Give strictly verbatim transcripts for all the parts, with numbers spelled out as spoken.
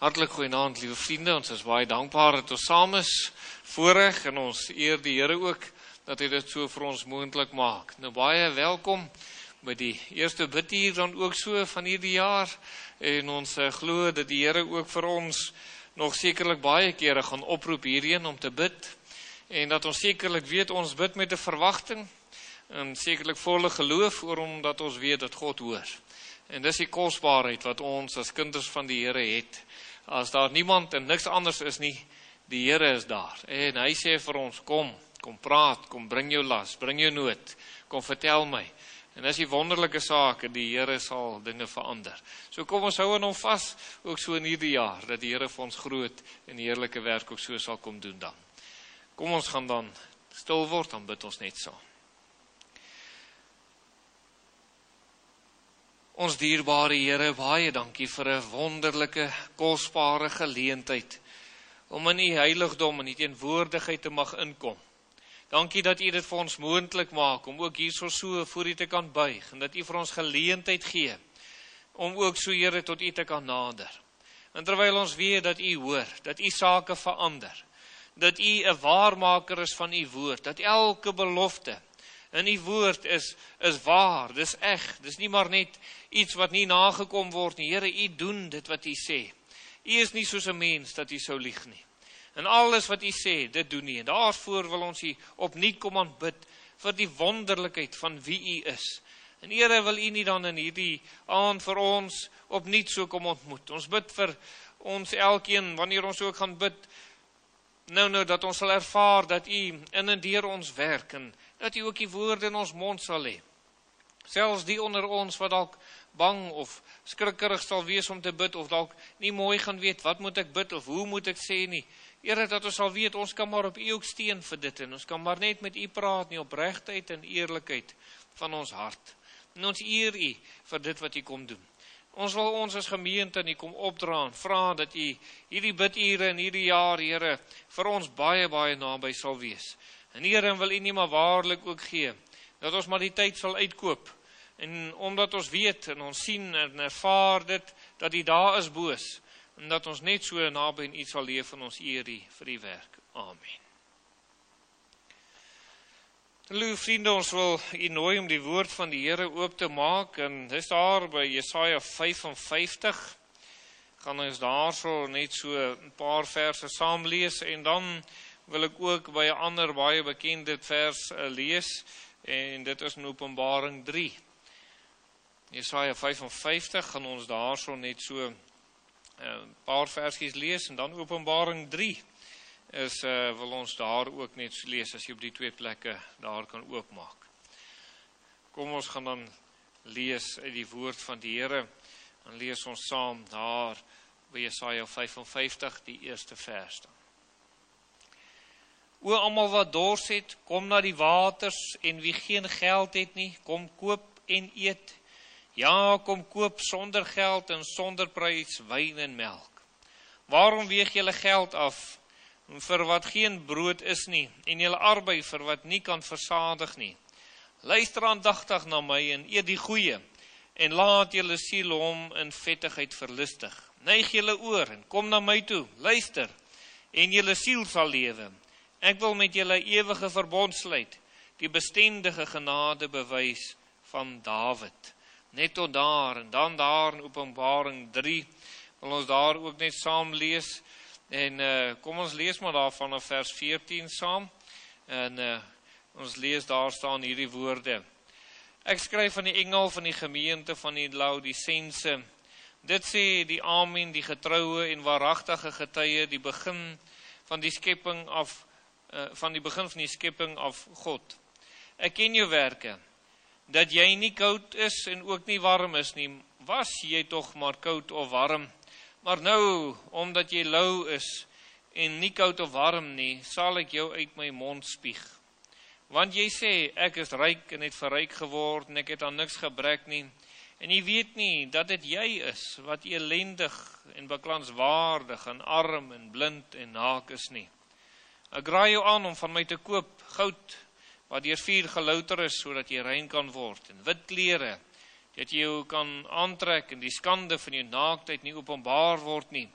Hartlik goeienaand, liewe vriende, ons is baie dankbaar dat ons saam is, voorreg en ons eer die Here ook, dat hy dit so vir ons moontlik maak. Nou baie welkom by die eerste bid hier dan ook so van hierdie jaar, en ons uh, glo dat die Here ook vir ons nog sekerlik baie kere gaan oproep hierheen om te bid, en dat ons sekerlik weet ons bid met 'n verwagting, en sekerlik volle geloof oor omdat ons weet dat God hoor. En dis die kosbaarheid wat ons as kinders van die Here het. As daar niemand en niks anders is nie, die Here is daar. En hy sê vir ons, kom, kom praat, kom bring jou las, bring jou nood, kom vertel my. En dis die wonderlike saak, die Here sal dinge verander. So kom ons hou aan hom vas, ook so in hierdie jaar, dat die Here vir ons groot en heerlike werk ook so sal kom doen dan. Kom ons gaan dan stil word, dan bid ons net saam. Ons dierbare Here, baie dankie vir 'n wonderlike, kosbare geleentheid om in U heiligdom en U teenwoordigheid te mag inkom. Dankie dat U dit vir ons moontlik maak om ook hierso so voor U te kan buig en dat U vir ons geleentheid gee om ook so, Here, tot U te kan nader. En terwyl ons weet dat U hoor, dat U sake verander, dat U 'n waarmaker is van U woord, dat elke belofte en die woord is, is waar, dis eg, dis nie maar net iets wat nie nagekom word nie. Here, U doen dit wat U sê. U is nie soos 'n mens dat U sou lieg nie. En alles wat U sê, dit doen U. En daarvoor wil ons U opnuut kom aanbid vir die wonderlikheid van wie U is. En Here, wil U nie dan in hierdie aand vir ons opnuut so kom ontmoet. Ons bid vir ons elkeen, wanneer ons ook gaan bid, nou nou, dat ons sal ervaar dat U in en deur ons werk en dat U ook die woorde in ons mond sal hê. Selfs die onder ons wat dalk bang of skrikkerig sal wees om te bid, of dalk nie mooi gaan weet, wat moet ek bid, of hoe moet ek sê nie. Here, dat ons sal weet, ons kan maar op U ook steun vir dit, en ons kan maar net met U praat, nie opregtheid en eerlikheid van ons hart. En ons eer U vir dit wat U kom doen. Ons wil ons as gemeente in U kom opdra en vra dat U hierdie bidure in hierdie jaar, Here, vir ons baie, baie naby sal wees. En Here, wil U nie maar waarlik ook gee, dat ons maar die tyd sal uitkoop, en omdat ons weet en ons sien en ervaar dit, dat die daar is boos, en dat ons net so naby in U sal leef en ons eer U vir die werk. Amen. Liewe vriende, ons wil U nooi om die woord van die Here oop te maak, en dis daar by Jesaja vyf en vyftig, gaan ons daar so net so 'n paar verse saam lees, en dan wil ek ook by 'n ander baie bekende vers uh, lees, en dit is in Openbaring drie. Jesaja vyf en vyftig gaan ons daar so net so 'n uh, paar versies lees, en dan Openbaring drie is, uh, wil ons daar ook net so lees, as jy op die twee plekke daar kan oopmaak. Kom ons gaan dan lees uit die woord van die Here, en lees ons saam daar by Jesaja vyf en vyftig, die eerste vers dan. O almal wat dors het, kom na die waters, en wie geen geld het nie, kom koop en eet. Ja, kom koop sonder geld en sonder prys wyn en melk. Waarom weeg julle geld af vir wat geen brood is nie, en julle arbei vir wat nie kan versadig nie? Luister aandagtig na my en eet die goeie, en laat julle siel hom in vettigheid verlustig. Neig julle oor en kom na my toe, luister, en julle siel sal lewe. Ek wil met julle ewige verbond sluit, die bestendige genade bewys van Dawid. Net tot daar, en dan daar in Openbaring drie, wil ons daar ook net saam lees, en uh, kom ons lees maar daar vanaf vers veertien saam, en uh, ons lees daar staan hierdie woorde. Ek skryf aan die engel van die gemeente van die Laodisense, dit sê die Amen, die getroue en waaragtige getuie, die begin van die skepping af, uh, van die begin van die skepping af God. Ek ken jou werke, dat jy nie koud is en ook nie warm is nie, was jy tog maar koud of warm, maar nou, omdat jy lou is en nie koud of warm nie, sal ek jou uit my mond spieg. Want jy sê, ek is ryk en het verryk geword en ek het aan niks gebrek nie, en jy weet nie dat dit jy is wat elendig en beklaanswaardig en arm en blind en naak is nie. Ek raai jou aan om van my te koop goud, wat deur vuur gelouter is, sodat jy rein kan word, en wit klere, dat jy jou kan aantrek en die skande van jou naaktheid nie openbaar word nie,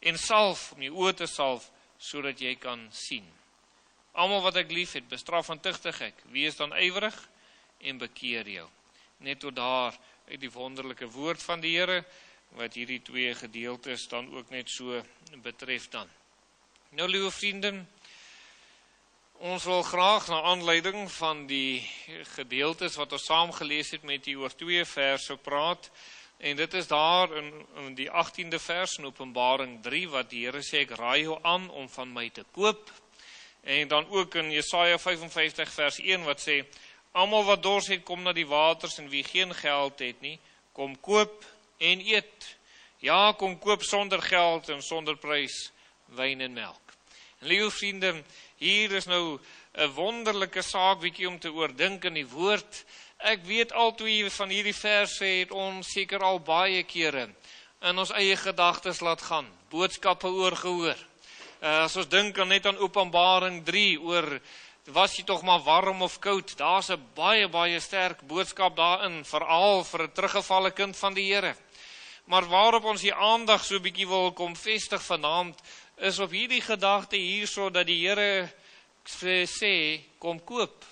en salf, om jou oë te salf, sodat jy kan sien. Almal wat ek lief het, bestraf en tugtig ek, wees dan ywerig en bekeer jou. Net tot daar uit die wonderlike woord van die Here, wat hierdie twee gedeeltes dan ook net so betref dan. Nou, liewe vriende, ons wil graag na aanleiding van die gedeeltes wat ons saam gelees het met die oor twee verse praat, en dit is daar in, in die agtiende vers in Openbaring drie, wat die Here sê, ek raai jou aan om van my te koop, en dan ook in Jesaja vyf en vyftig vers een wat sê, almal wat dors het, kom na die waters, en wie geen geld het nie, kom koop en eet. Ja, kom koop sonder geld en sonder prys, wyn en melk. En liewe vriende, hier is nou 'n wonderlike saak bietjie om te oordink in die woord. Ek weet al twee van hierdie verse het ons seker al baie kere in ons eie gedagtes laat gaan, boodskappe oorgehoor. Uh, as ons dink aan net aan Openbaring drie oor was jy tog maar warm of koud, daar's 'n baie baie sterk boodskap daarin, veral vir 'n teruggevalle kind van die Here. Maar waarop ons die aandag so bietjie wil kom vestig vanaand, is op hierdie gedagte hierso dat die Here sê, kom koop.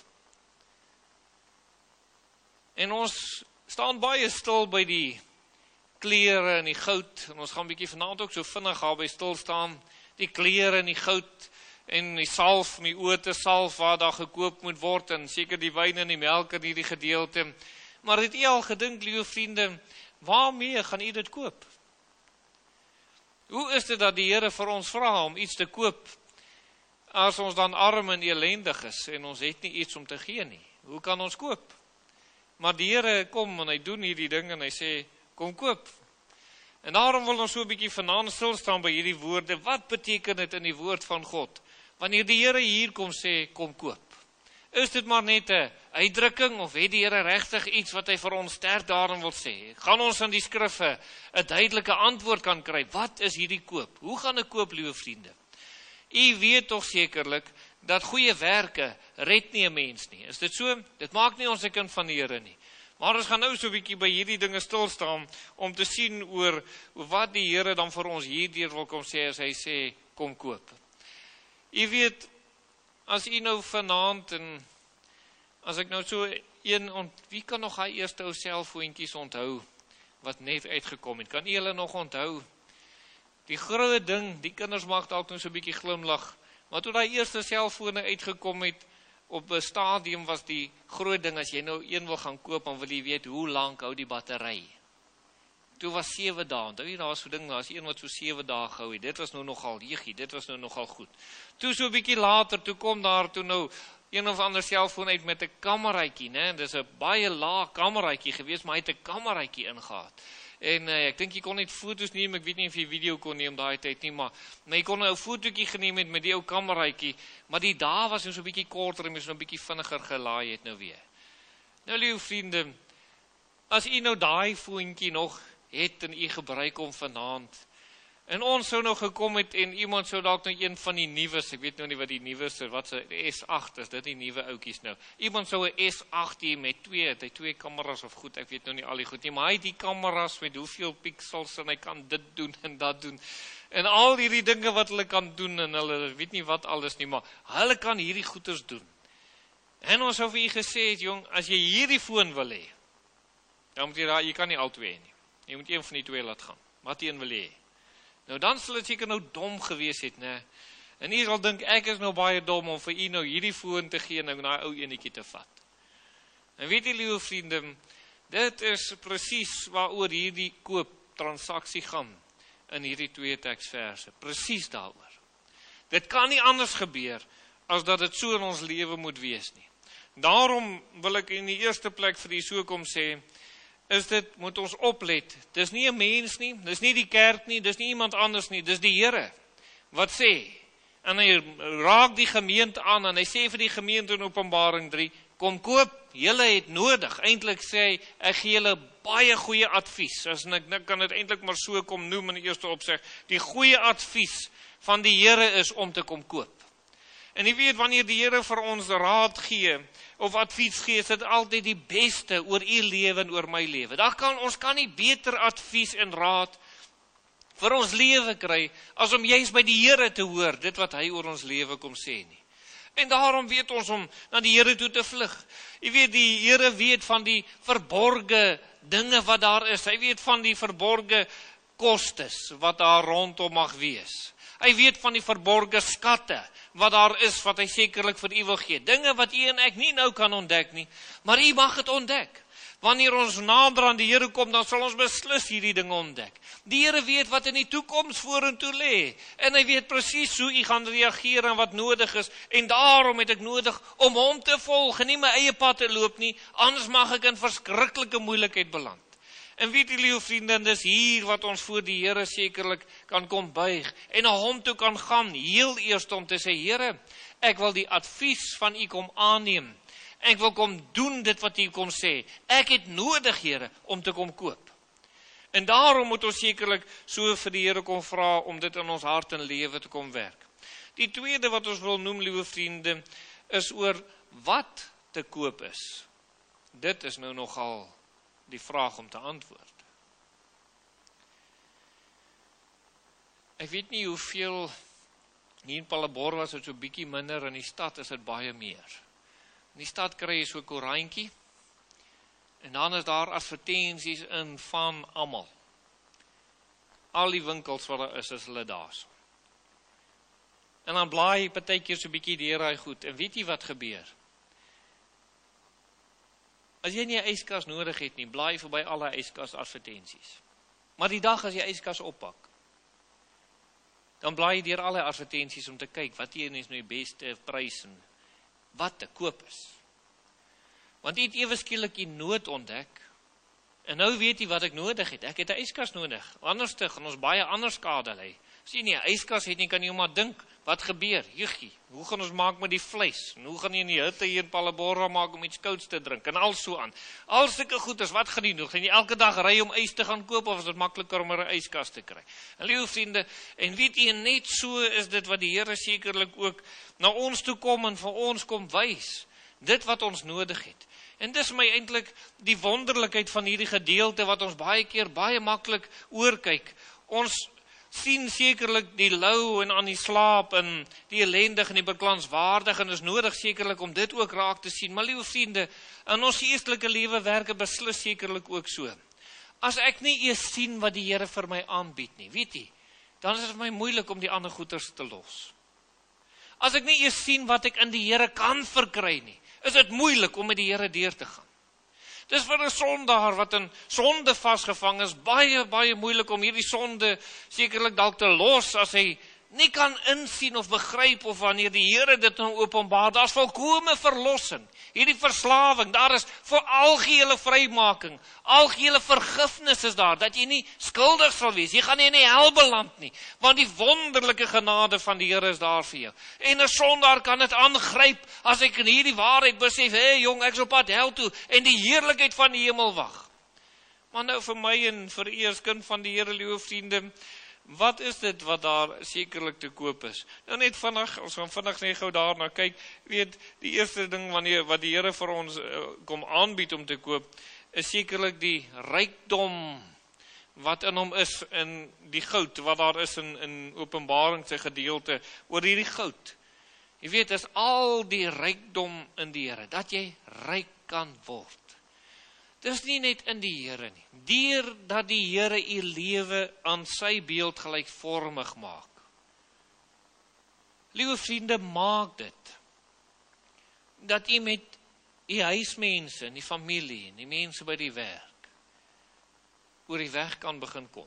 En ons staan baie stil by die klere en die goud, en ons gaan bietjie vanaand ook so vinnig daarby stil staan, die klere en die goud, en die salf, om die oë te salf, waar daar gekoop moet word, en seker die wyn en die melk in hierdie gedeelte. Maar het u al gedink, liewe vriende, waarmee gaan u dit koop? Hoe is dit dat die Here vir ons vra om iets te koop, as ons dan arm en elendig is, en ons het nie iets om te gee nie? Hoe kan ons koop? Maar die Here kom, en hy doen hierdie ding, en hy sê, kom koop. En daarom wil ons so 'n bietjie vanaand stil staan by hierdie woorde. Wat beteken dit in die woord van God? Wanneer die Here hier kom sê, kom koop. Is dit maar net 'n uitdrukking, of het die Here regtig iets wat hy vir ons sterk daarin wil sê? Gaan ons in die skrifte 'n duidelike antwoord kan kry? Wat is hierdie koop? Hoe gaan ek koop, liewe vriende? U weet tog sekerlik dat goeie werke red nie 'n mens nie. Is dit so? Dit maak nie ons 'n kind van die Here nie. Maar ons gaan nou so 'n bietjie by hierdie dinge stil staan om te sien oor wat die Here dan vir ons hierdeur wil kom sê as hy sê kom koop. U weet, as u nou vanaand en as ek nou so een ont, wie kan nog hy eerste ou selfoontjies onthou wat net uitgekom het? Kan u hulle nog onthou? Die groot ding, die kinders mag dalk nou so 'n bietjie glimlag, maar toe daai eerste selfone uitgekom het, op 'n stadium was die groot ding, as jy nou een wil gaan koop, dan wil jy weet, hoe lank hou die battery. Toe was sewe dae, onthou jy, daar was so ding, daar was een wat so sewe dae gehou het, dit was nou nogal jeegie, dit was nou nogal goed. Toe so 'n bietjie later, toe kom daar toe nou een of ander selfoon uit met 'n kameraitjie, né? Dis 'n baie laag kameraitjie gewees, maar hy het 'n kameraitjie ingehaat. En uh, ek dink jy kon net foto's neem, ek weet nie of jy video kon neem daai tyd nie, maar, maar jy kon nou 'n fotootjie geneem het met die ou kameraitjie, maar die dae was nou so 'n bietjie korter en mens nou 'n bietjie vinniger gelaai het nou weer. Nou, liewe vriende, as u nou daai foontjie nog het en u gebruik hom vanaand, en ons sou nou gekom het en iemand sou dalk nou een van die nuwes, ek weet nou nie wat die nuwes is, wat se S agt is, dit die nuwe ouetjies nou. Iemand sou 'n S agt hê met twee, het hy twee kameras of goed, ek weet nou nie al die goed nie, maar hy het die kameras met hoeveel pixels en hy kan dit doen en dat doen. En al hierdie dinge wat hulle kan doen en hulle weet nie wat alles nie, maar hulle kan hierdie goeders doen. En ons sou vir u gesê het, jong, as jy hierdie foon wil hê, dan moet jy daar, jy kan nie al twee hê nie. Jy moet een van die twee laat gaan. Wat een wil jy hê? Nou dan sal dit seker nou dom gewees het, né? En u sal dink ek is nou baie dom om vir u nou hierdie foon te gee en nou daai ou enetjie te vat. En weet jy, liewe vriende, dit is presies waaroor hierdie koop transaksie gaan in hierdie twee teksverse. Presies daaroor. Dit kan nie anders gebeur as dat dit so in ons lewe moet wees nie. Daarom wil ek in die eerste plek vir u so kom sê, is dit, moet ons oplet, dis nie 'n mens nie, dis nie die kerk nie, dis nie iemand anders nie, dis die Here, wat sê, en hy raak die gemeente aan, en hy sê vir die gemeente in Openbaring drie, kom koop, julle het nodig, eintlik sê hy, ek gee julle baie goeie advies, as ek, ek kan dit eintlik maar so kom noem in die eerste opsig, die goeie advies van die Here is om te kom koop. En jy weet, wanneer die Here vir ons raad gee, of advies gee, is dit altyd die beste oor u lewe en oor my lewe. Daar kan, ons kan nie beter advies en raad vir ons lewe kry, as om juist by die Here te hoor, dit wat hy oor ons lewe kom sê nie. En daarom weet ons om na die Here toe te vlug. Jy weet, die Here weet van die verborge dinge wat daar is. Hy weet van die verborge kostes wat daar rondom mag wees. Hy weet van die verborge skatte wat daar is, wat hy sekerlik vir u wil gee. Dinge wat u en ek nie nou kan ontdek nie, maar u mag het ontdek. Wanneer ons nader aan die Here kom, dan sal ons beslis hierdie dinge ontdek. Die Here weet wat in die toekoms vorentoe lê, en hy weet presies hoe u gaan reageer en wat nodig is, en daarom het ek nodig om hom te volg, en nie my eie pad te loop nie, anders mag ek in verskriklike moeilikheid beland. En weet julle, vriende, dis hier wat ons voor die Here sekerlik kan kom buig, en na hom toe kan gaan, heel eers om te sê, Here, ek wil die advies van u kom aanneem, ek wil kom doen dit wat u kom sê, ek het nodig, Here, om te kom koop. En daarom moet ons sekerlik so vir die Here kom vra, om dit in ons hart en lewe te kom werk. Die tweede wat ons wil noem, liewe vriende, is oor wat te koop is. Dit is nou nogal die vraag om te antwoord. Ek weet nie hoeveel, hier in Palabor was het so bietjie minder, in die stad is het baie meer. In die stad kry jy so 'n koerantjie, en dan is daar advertensies in van almal. Al die winkels wat daar is, is hulle daar so. En dan blaai jy partykeer so bietjie deur daai goed, en weet jy wat gebeur? As jy nie 'n yskas nodig het nie, blaai verby alle yskas advertensies. Maar die dag as jy yskas oppak, dan blaai jy deur alle advertensies om te kyk, wat hier is nou die beste prys en wat te koop is. Want jy het ewe skielik die nood ontdek, en nou weet jy wat ek nodig het. Ek het 'n yskas nodig, anders te gaan ons baie ander skade lê. As jy nie 'n yskas het nie, kan jy maar dink, wat gebeur? Juggie, hoe gaan ons maak met die vleis? En hoe gaan jy in die hitte hier in Palabora maak om iets kouds te drink? En al so aan. Al sulke goeders, wat gaan jy doen? Gaan jy elke dag ry om ys te gaan koop, of is dit makliker om 'n yskas te kry? En liewe vriende, en weet jy, net so is dit wat die Here sekerlik ook na ons toe kom en vir ons kom wys. Dit wat ons nodig het. En dis my eintlik die wonderlikheid van hierdie gedeelte wat ons baie keer baie maklik oorkyk. Ons sien sekerlik die lou en aan die slaap en die ellendig en die beklanswaardig, en is nodig sekerlik om dit ook raak te sien. Maar liewe vriende, in ons geestelike lewe werke beslis sekerlik ook so. As ek nie eers sien wat die Here vir my aanbied nie, weet jy, dan is dit vir my moeilik om die ander goeders te los. As ek nie eers sien wat ek in die Here kan verkry nie, is dit moeilik om met die Here deur te gaan. Dis vir 'n sondaar wat in sonde vasgevang is, baie, baie moeilik om hierdie sonde sekerlik dalk te los, as hy nie kan insien of begryp, of wanneer die Here dit nou openbaar, daar is volkome verlossing, hierdie verslawing, daar is vir algehele vrymaking, algehele vergifnis is daar, dat jy nie skuldig sal wees, jy gaan nie in die hel beland nie, want die wonderlike genade van die Here is daar vir jou. En 'n sondaar kan dit aangryp, as ek in hierdie waarheid besef, hé hey, jong, ek is op pad hel toe, en die heerlikheid van die hemel wag. Maar nou vir my en vir u as kind van die Here, liewe vriende, wat is dit wat daar sekerlik te koop is? Nou net vinnig, ons gaan vinnig net gou daarna kyk, weet, die eerste ding wanneer, wat die Here vir ons uh, kom aanbied om te koop, is sekerlik die rykdom wat in hom is, in die goud, wat daar is in, in Openbaring se gedeelte, oor hierdie goud. Jy weet, is al die rykdom in die Here, dat jy ryk kan word. Dis nie net in die Here nie, deur dat die Here u lewe aan sy beeld gelykvormig maak. Liewe vriende, maak dit, dat u met u huismense, en die familie, en die mense by die werk, oor die weg kan begin kom.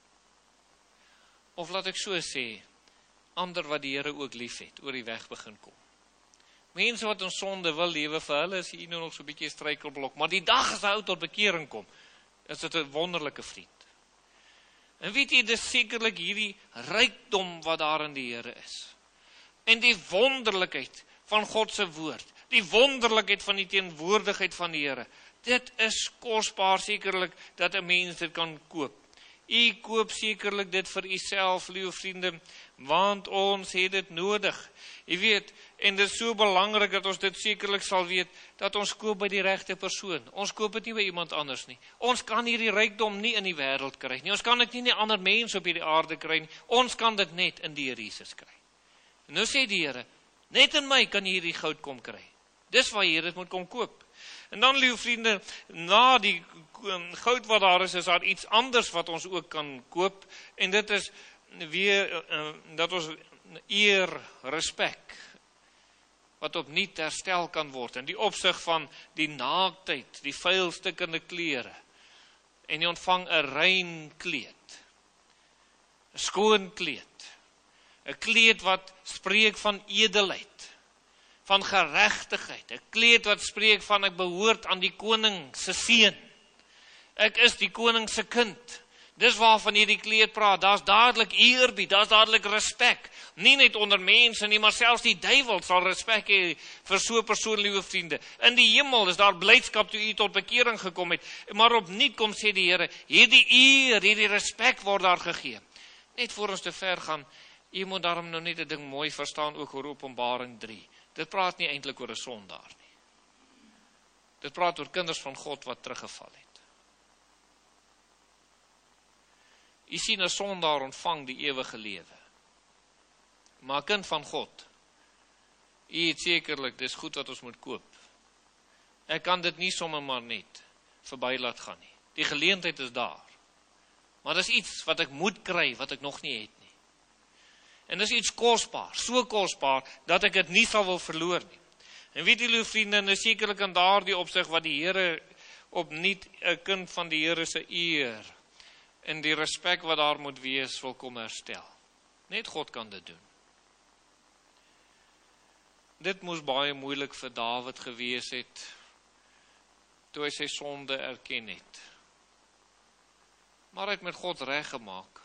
Of laat ek so sê, ander wat die Here ook lief het, oor die weg begin kom. Mense wat in sonde wil lewe, vir hulle is hier nou nog so 'n bietjie struikelblok, maar die dag as hy tot bekering kom, is dit 'n wonderlike vriend. En weet jy, dis sekerlik hierdie rykdom wat daar in die Here is. En die wonderlikheid van God se woord, die wonderlikheid van die teenwoordigheid van die Here, dit is kosbaar sekerlik dat 'n mens dit kan koop. U koop sekerlik dit vir uself, liewe vriende, want ons het dit nodig. U weet, en dit is so belangrik dat ons dit sekerlik sal weet, dat ons koop by die regte persoon. Ons koop dit nie by iemand anders nie. Ons kan hierdie rykdom nie in die wêreld kry nie. Ons kan dit nie in 'n ander mens op hierdie aarde kry nie. Ons kan dit net in die Here Jesus kry. En nou sê die Here, net in my kan jy hierdie goud kom kry. Dis waar jy dit moet kom koop. En dan, liewe vriende, na die goud wat daar is, is daar iets anders wat ons ook kan koop. En dit is weer, uh, dat ons eer, respek, wat opnuut herstel kan word. In die opsig van die naaktheid, die vuilstukkende klere. En jy ontvang 'n rein kleed. 'n Skoon kleed. 'n Kleed wat spreek van edelheid. Van geregtigheid, 'n kleed wat spreek van ek behoort aan die koning se seun. Ek is die koning se kind. Dis waarvan hierdie kleed praat. Daar's dadelik eerbied, daar's dadelik respek. Nie net onder mense nie, maar selfs die duiwel sal respek hê vir so 'n persoon, liewe vriende. In die hemel is daar blydskap toe u tot bekering gekom het. Maar opnuut kom sê die Here, hierdie eer, hierdie respek word daar gegee. Net voor ons te ver gaan, u moet daarom nou net 'n ding mooi verstaan ook oor Openbaring drie. Dit praat nie eintlik oor 'n sondaar nie. Dit praat oor kinders van God wat teruggeval het. U sien 'n sondaar ontvang die ewige lewe. Maar 'n kind van God, u het sekerlik, dis goed wat ons moet koop. Ek kan dit nie sommer maar net verby laat gaan nie. Die geleentheid is daar. Maar dis iets wat ek moet kry, wat ek nog nie het nie. En dis iets kosbaar, so kosbaar, dat ek dit nie sal wil verloor nie. En weet julle, vriende, en is sekerlik in daardie opsig wat die Here opnuut 'n kind van die Here se eer en die respek wat daar moet wees, wil kom herstel. Net God kan dit doen. Dit moes baie moeilik vir Dawid gewees het, toe hy sy sonde erken het. Maar hy het met God reg gemaak.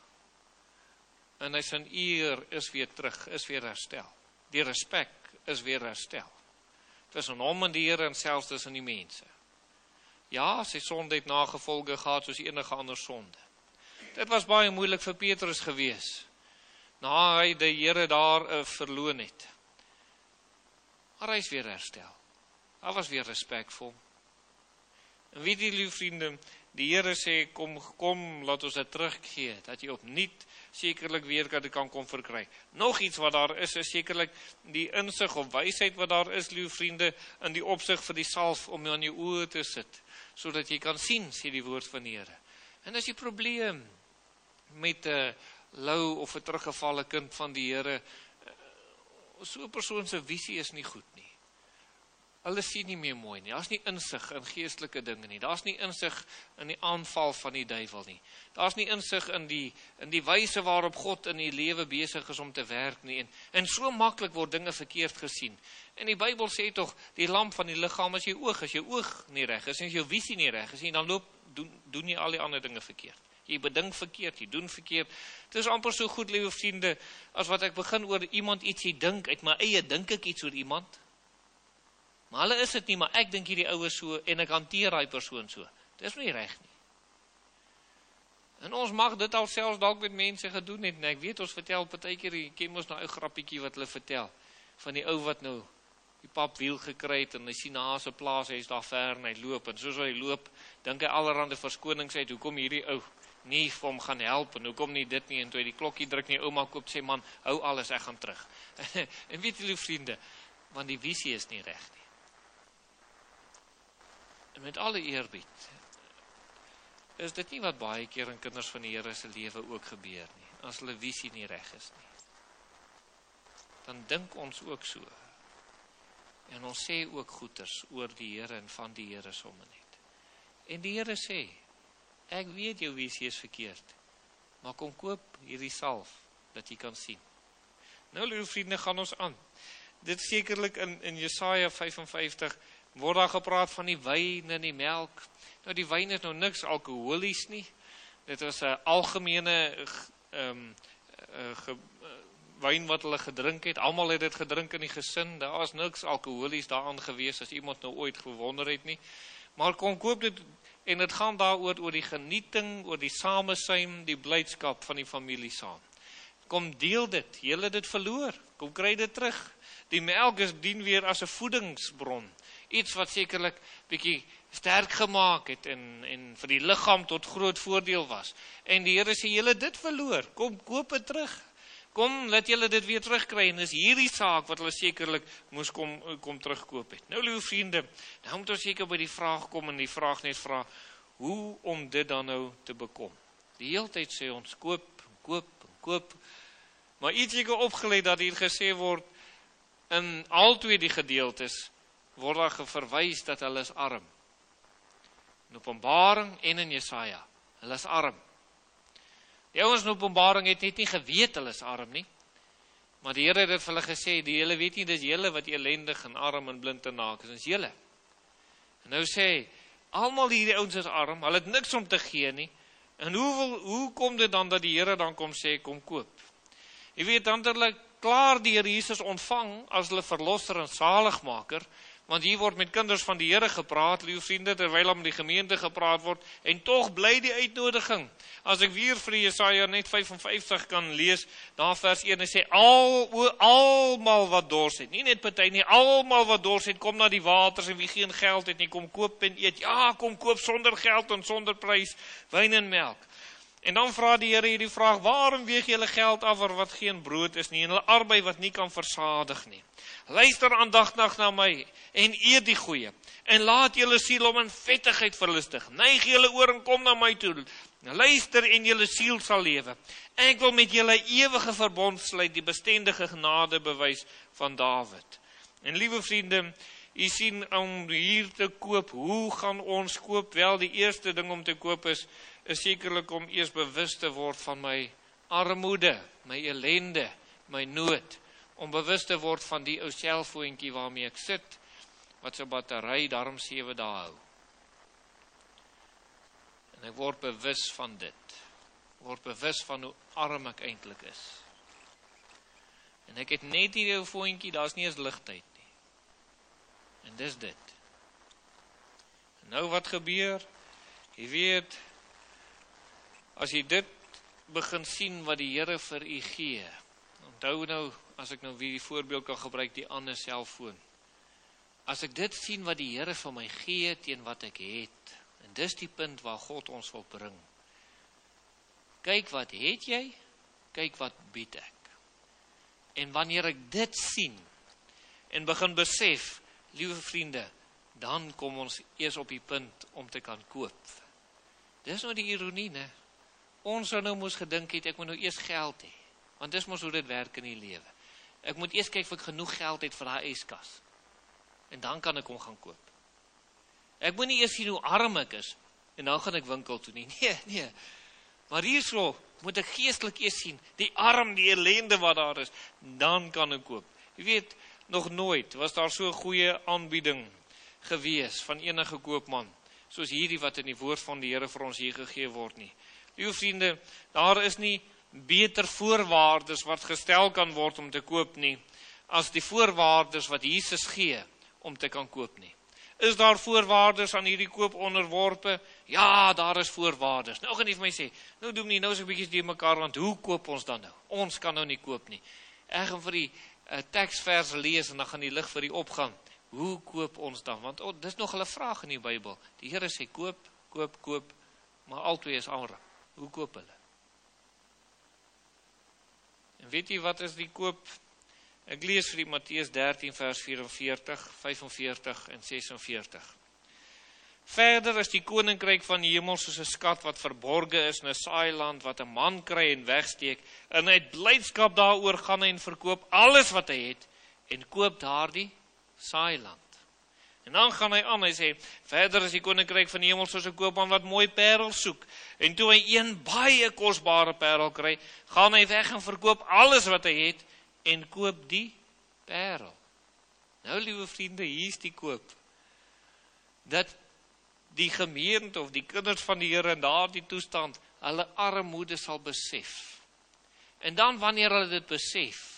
En hy sy eer is weer terug, is weer herstel. Die respek is weer herstel. Tussen hom en die Here en selfs tussen die mense. Ja, sy sonde het nagevolge gehad soos enige ander sonde. Dit was baie moeilik vir Petrus gewees, na hy die Here daar uh, verloon het. Maar hy is weer herstel. Hy was weer respekvol. En weet jy, lieve vriende, die Here sê, kom, kom, laat ons dit teruggee, dat jy opnuut sekerlik weer kan, kan kom verkry. Nog iets wat daar is, is sekerlik die insig of wysheid wat daar is, lieve vriende, in die opsig vir die salf om aan jou oë te sit, sodat jy kan sien, sê die woord van die Here. En as die probleem met 'n lou of 'n teruggevalle kind van die Here, so 'n persoon se visie is nie goed nie. Hulle sien nie meer mooi nie. Daar's nie insig in geestelike dinge nie. Daar's nie insig in die aanval van die duiwel nie. Daar's nie insig in die in die wyse waarop God in die lewe besig is om te werk nie. En, en so maklik word dinge verkeerd gesien. En die Bybel sê tog, die lamp van die liggaam is jou oog. As jou oog nie reg is, en as jou visie nie reg is, dan loop doen doen jy al die ander dinge verkeerd. Jy bedink verkeerd, jy doen verkeerd. Dit is amper so goed, liewe vriende, as wat ek begin oor iemand ietsie dink, uit my eie dink ek iets oor iemand. Maar hulle is dit nie, maar ek dink hierdie ouwe so, en ek hanteer die persoon so. Dit is nie reg nie. En ons mag dit al selfs dalk met mense gedoen het, en ek weet, ons vertel partykeer, jy ken ons nou ou grappietjie wat hulle vertel, van die ou wat nou die pap wiel gekry het, en hy sien na sy plaas, hy is daar ver, en hy loop, en soos hy loop, dink hy allerhande verskonings uit, hoekom hierdie ou nie vir hom gaan help, en hoekom nie dit nie, en toe hy die klokkie druk nie, ouma koop, sê man, hou alles, ek gaan terug. En weet julle, vriende, want die visie is nie reg nie. En met alle eerbied, is dit nie wat baie keer in kinders van die Here se lewe ook gebeur nie, as hulle visie nie reg is nie. Dan dink ons ook so. En ons sê ook goeders oor die Here en van die Here sommer net. En die Here sê, ek weet jou visie is verkeerd, maar kom koop hierdie salf, dat jy kan sien. Nou, lieve vriende, gaan ons aan. Dit sekerlik in, in Jesaja vyf en vyftig, word daar gepraat van die wyn en die melk. Nou, die wyn is nou niks alkoholies nie. Dit is 'n algemene um, uh, ge, uh, wyn wat hulle gedrink het. Almal het dit gedrink in die gesin. Daar is niks alkoholies daaraan gewees, as iemand nou ooit gewonder het nie. Maar kom koop dit, en dit gaan daaroor oor die genieting, oor die samesyn, die blydskap van die familie saam. Kom deel dit, jy het dit verloor, kom kry dit terug. Die melk is dien weer as 'n voedingsbron, iets wat sekerlik bietjie sterk gemaak het en, en vir die liggaam tot groot voordeel was. En die Here sê, julle dit verloor, kom koop dit terug. Kom, laat julle dit weer terugkry, en is hierdie saak wat hulle sekerlik moes kom, kom terugkoop het. Nou, liewe vriende, nou moet ons seker by die vraag kom, en die vraag net vra, hoe om dit dan nou te bekom? Die hele tyd sê ons, koop, koop, koop, maar iets seker opgeleid dat hier gesê word, in al twee die gedeeltes, word daar verwys dat hulle is arm. In Openbaring en in Jesaja, hulle is arm. Die ouens in Openbaring het net nie geweet hulle is arm nie, maar die Here het dit vir hulle gesê, die julle weet nie, dis julle wat elendig en arm en blind en naak is, dis julle. En nou sê, almal hierdie ouens is arm, hulle het niks om te gee nie, en hoe, wil, hoe kom dit dan dat die Here dan kom sê, kom koop? Jy weet, dan het hulle klaar die Here Jesus ontvang as hulle verlosser en zaligmaker, want hier word met kinders van die Here gepraat, liewe vriende, terwyl om die gemeente gepraat word, en toch bly die uitnodiging. As ek weer vir Jesaja net vyf en vyftig kan lees, daar vers een, en sê, al, almal wat dors het, nie net party nie, almal wat dors het, kom na die waters, en wie geen geld het nie, kom koop en eet, ja, kom koop sonder geld en sonder prys, wyn en melk. En dan vra die Here hierdie vraag, waarom weeg julle geld af waar wat geen brood is nie, en hulle arbei wat nie kan versadig nie? Luister aandagtig na my, en eet die goeie, en laat julle siel om in vettigheid verlustig, neig julle oor en kom na my toe, luister en julle siel sal lewe, ek wil met julle ewige verbond sluit, die bestendige genade bewys van Dawid. En liewe vriende, u sien om hier te koop, hoe gaan ons koop? Wel, die eerste ding om te koop is, is sekerlik om eers bewus te word van my armoede, my ellende, my nood, om bewus te word van die ou selfoontjie waarmee ek sit, wat sy battery daarom sewe dae hou. En ek word bewus van dit, word bewus van hoe arm ek eintlik is. En ek het net hierdie ou foontjie, daar is nie eens ligtyd nie. En dis dit. En nou wat gebeur? Jy weet, as jy dit begin sien wat die Here vir u gee, onthou nou, as ek nou weer die voorbeeld kan gebruik, die ander selfoon. As ek dit sien wat die Here vir my gee teen wat ek het, en dis die punt waar God ons wil bring. Kyk wat het jy, kyk wat bied ek. En wanneer ek dit sien, en begin besef, liewe vriende, dan kom ons eers op die punt om te kan koop. Dis nou die ironie, ne? Ons sou nou moes gedink het, ek moet nou eers geld hê, want dis mos hoe dit werk in die lewe. Ek moet eers kyk of ek genoeg geld het vir daai yskas, en dan kan ek hom gaan koop. Ek moet nie eers sien hoe arm ek is, en dan gaan ek winkel toe nie, nee, nee. Maar hierso moet ek geestelik eers sien, die arm, die ellende wat daar is, dan kan ek koop. Jy weet, nog nooit was daar so 'n goeie aanbieding gewees van enige koopman, soos hierdie wat in die woord van die Here vir ons hier gegee word nie. Liewe vriende, daar is nie beter voorwaardes wat gestel kan word om te koop nie, as die voorwaardes wat Jesus gee om te kan koop nie. Is daar voorwaardes aan hierdie koop onderworpe? Ja, daar is voorwaardes. Nou gaan jy vir my sê, nou doen nie, nou is ek bietjie die mekaar, want hoe koop ons dan nou? Ons kan nou nie koop nie. Ek gaan vir die uh, teksverse lees en dan gaan die lig vir die opgaan. Hoe koop ons dan? Want oh, dis nog 'n vraag in die Bybel. Die Here sê koop, koop, koop, maar albei is arm. Hoe koop hulle? En weet jy wat is die koop? Ek lees vir die Matteus dertien vers vierenveertig, vyfenveertig en sesenveertig. Verder is die koninkryk van die hemel soos 'n skat wat verborge is in 'n saailand wat 'n man kry en wegsteek, en hy het blydskap daaroor gaan en verkoop alles wat hy het en koop daardie saailand. En dan gaan hy aan, hy sê, verder is die koninkryk van die hemel soos 'n koopman wat mooi parels soek, en toe hy een baie kosbare parel kry, gaan hy weg en verkoop alles wat hy het en koop die parel. Nou, liewe vriende, hier is die koop. Dat die gemeente of die kinders van die Here in daardie toestand hulle armoede sal besef. En dan wanneer hulle dit besef,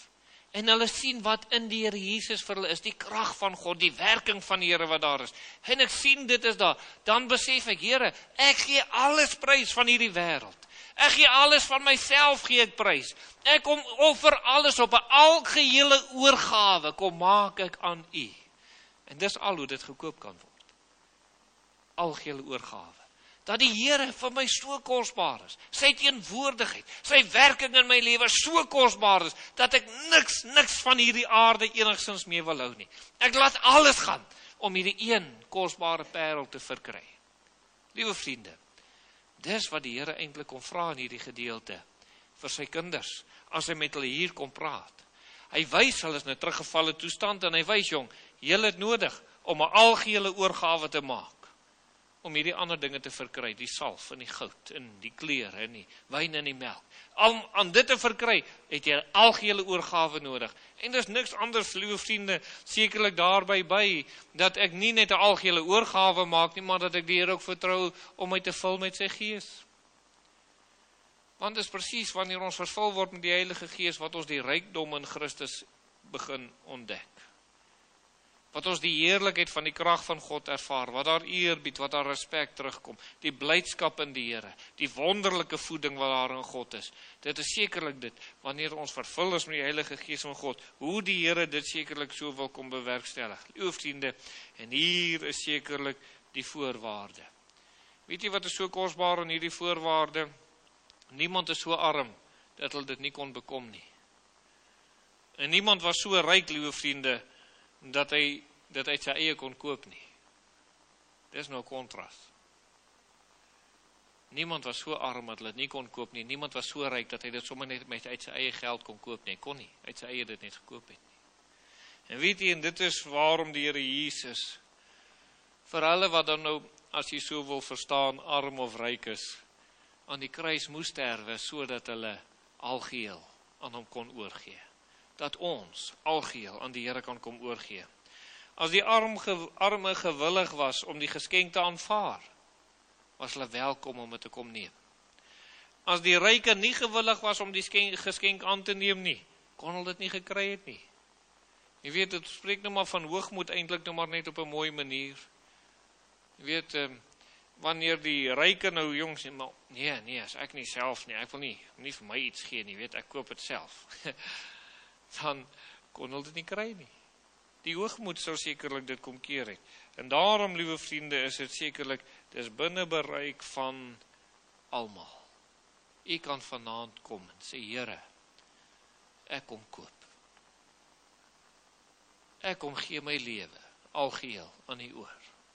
En hulle sien wat in die Here Jesus vir hulle is, die krag van God, die werking van die Here wat daar is. En ek sien dit is daar, dan besef ek, Here, ek gee alles prys van hierdie wêreld. Ek gee alles van myself gee ek prys. Ek kom offer alles op 'n algehele oorgawe, kom maak ek aan U. En dis al hoe dit gekoop kan word. Algehele oorgawe. Dat die Here vir my so kosbaar is. Sy teenwoordigheid, sy werking in my lewe so kosbaar is, dat ek niks, niks van hierdie aarde enigstens mee wil hou nie. Ek laat alles gaan, om hierdie een kosbare parel te verkry. Liewe vriende, dis wat die Here eintlik kom vra in hierdie gedeelte, vir sy kinders, as hy met hulle hier kom praat. Hy wys, hulle is in 'n teruggevalle toestand, en hy wys, jong, julle het nodig, om 'n algehele oorgawe te maak, om hierdie ander dinge te verkry, die salf en die goud, en die klere, en die wyn en die melk. Om aan dit te verkry, het jy 'n algehele oorgawe nodig. En dis niks anders, liewe vriende, sekerlik daarby by, dat ek nie net 'n algehele oorgawe maak nie, maar dat ek die Here ook vertrou om my te vul met sy Gees. Want dis presies wanneer ons vervul word met die Heilige Gees, wat ons die rykdom in Christus begin ontdek. Wat ons die heerlikheid van die krag van God ervaar, wat daar eerbied, wat daar respek terugkom, die blydskap in die Here, die wonderlike voeding wat daar in God is. Dit is sekerlik dit, wanneer ons vervul is met die Heilige Gees van God, hoe die Here dit sekerlik so wil kom bewerkstellig. Liewe vriende, en hier is sekerlik die voorwaarde. Weet jy wat is so kosbaar in hierdie voorwaarde? Niemand is so arm, dat hulle dit nie kon bekom nie. En niemand was so ryk, liewe vriende, dat hy dit uit sy eie kon koop nie. Dis nou kontras. Niemand was so arm dat hulle dit nie kon koop nie. Niemand was so ryk dat hy dit sommer net met uit sy eie geld kon koop nie. Hy kon nie, uit sy eie dit net gekoop het nie. En weet jy, en dit is waarom die Here Jesus, vir hulle wat dan nou, as jy so wil verstaan, arm of ryk is, aan die kruis moes sterwe, sodat hulle algeheel aan hom kon oorgee. Dat ons algeheel aan die Here kan kom oorgee. As die arm, arme gewillig was om die geskenk te aanvaar, was hulle welkom om dit te kom neem. As die ryke nie gewillig was om die geskenk aan te neem nie, kon hulle dit nie gekry het nie. Jy weet, dit spreek nou maar van hoogmoed eintlik nou maar net op 'n mooi manier. Jy weet, wanneer die ryke nou jong sê, maar nee, nee, as ek nie self nie, ek wil nie, nie vir my iets gee nie, weet, ek koop dit self. Dan kon hulle dit nie kry nie. Die hoogmoed sou sekerlik dit kom keer het. En daarom, liewe vriende, is dit sekerlik, dis binne bereik van almal. U kan vanaand kom en sê, Here, ek kom koop. Ek kom gee my lewe, algeheel aan U oor.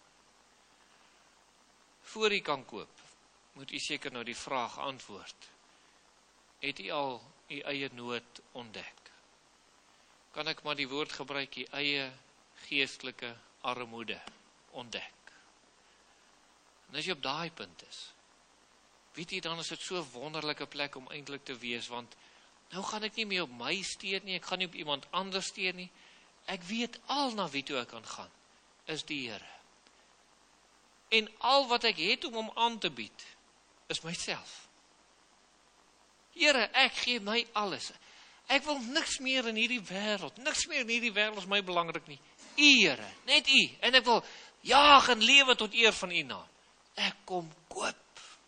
Voor U kan koop, moet U seker nou die vraag antwoord. Het U al U eie nood ontdek? Kan ek maar die woord gebruik, U eie geestelike armoede ontdek? En as jy op daai punt is, weet jy, dan is dit so 'n wonderlike plek om eintlik te wees, want nou gaan ek nie meer op my steun nie, ek gaan nie op iemand anders steun nie, ek weet al na wie toe ek kan gaan, is die Here. En al wat ek het om hom aan te bied, is myself. Here, ek gee my alles. Ek wil niks meer in hierdie wêreld, niks meer in hierdie wêreld is my belangrik nie. U, Here, net U, en ek wil jaag en lewe tot eer van U naam. Ek kom koop.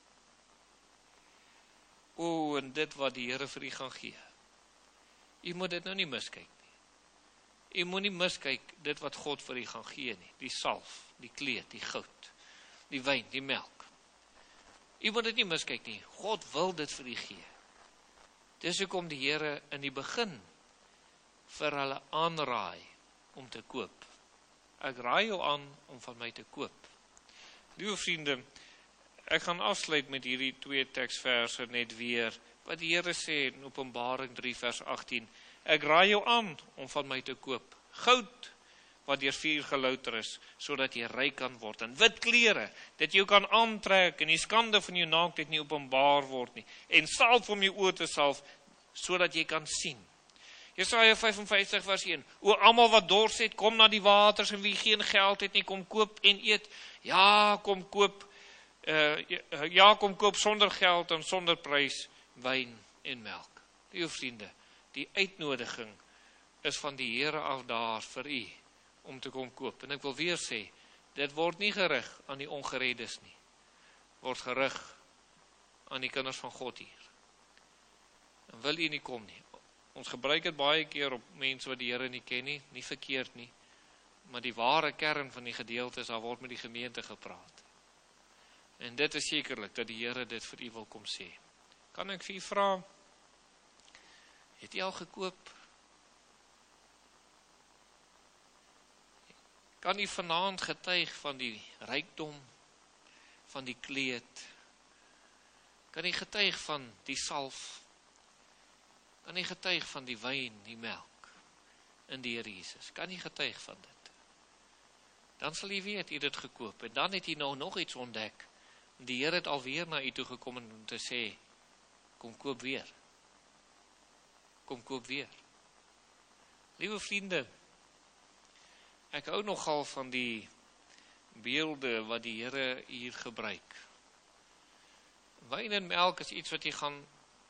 O, en dit wat die Here vir U gaan gee. U moet dit nou nie miskyk nie. U moet nie miskyk dit wat God vir U gaan gee nie. Die salf, die kleed, die goud, die wyn, die melk. U moet dit nie miskyk nie. God wil dit vir U gee. Dis hoekom die Here in die begin vir hulle aanraai om te koop. Ek raai jou aan om van my te koop. Liewe vriende, ek gaan afsluit met hierdie twee teksverse net weer, wat die Here sê in Openbaring drie vers agttien. Ek raai jou aan om van my te koop. Goud wat deur vuur gelouter is, sodat jy ryk kan word. En wit klere, dat jy kan aantrek en die skande van jou naaktheid nie openbaar word nie. En salf om jou oë te salf, sodat jy kan sien. Jesaja vyf en vyftig vers een. O almal wat dors het, kom na die waters, en wie geen geld het nie, kom koop en eet. Ja, kom koop, uh, ja, kom koop sonder geld en sonder prys, wyn en melk. Liewe vriende, die uitnodiging is van die Here af daar vir u, om te kom koop. En ek wil weer sê, dit word nie gerig aan die ongereddes nie, word gerig aan die kinders van God hier. En wil u nie kom nie. Ons gebruik dit baie keer op mense wat die Here nie ken nie, nie verkeerd nie, maar die ware kern van die gedeelte is, daar word met die gemeente gepraat. En dit is sekerlik, dat die Here dit vir u wil kom sê. Kan ek vir u vra, het u al gekoop? Kan u vanaand getuig van die rykdom, van die kleed? Kan u getuig van die salf? Kan u getuig van die wyn, die melk, in die Here Jesus? Kan u getuig van dit? Dan sal u weet, u het dit gekoop. En dan het u nou nog iets ontdek. Die Here het alweer na u toe gekom om te sê, kom koop weer. Kom koop weer. Liewe vriende, ek hou nogal van die beelde wat die Here hier gebruik. Wyn en melk is iets wat jy gaan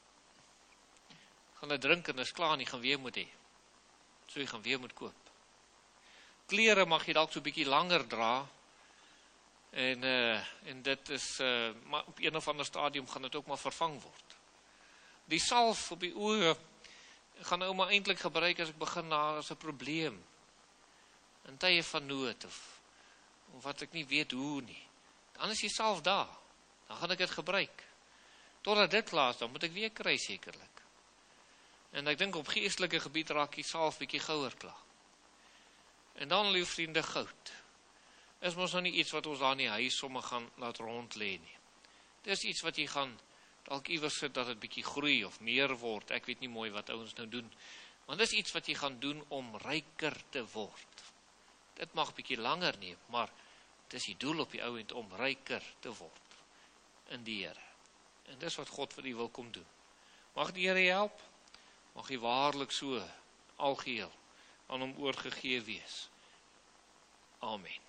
gaan dit drink en is klaar en jy gaan weer moet hê. So jy gaan weer moet koop. Klere mag jy dalk so 'n bietjie langer dra. En, uh, en dit is, uh, maar op een of ander stadium gaan dit ook maar vervang word. Die salf op die oë gaan nou maar eintlik gebruik as ek begin na as 'n probleem. In tye van nood of, of wat ek nie weet hoe nie. Dan is die salf daar. Dan gaan ek dit gebruik. Totdat dit klaar is, dan moet ek weer kry sekerlik. En ek dink op geestelike gebied raak die salf bietjie gouer klaar. En dan, lieve vriende, goud. Is mos nou nie iets wat ons daar in die huis sommer gaan laat rond lê nie. Dis iets wat jy gaan dalk iewers sit dat dit bietjie groei of meer word. Ek weet nie mooi wat ouens nou doen. Maar dis iets wat jy gaan doen om ryker te word. Dit mag bietjie langer neem, maar dis die doel op die ou end om ryker te word in die Here. En dis wat God vir u wil kom doen. Mag die Here help. Mag hy waarlik so algeheel aan hom oorgegee wees. Amen.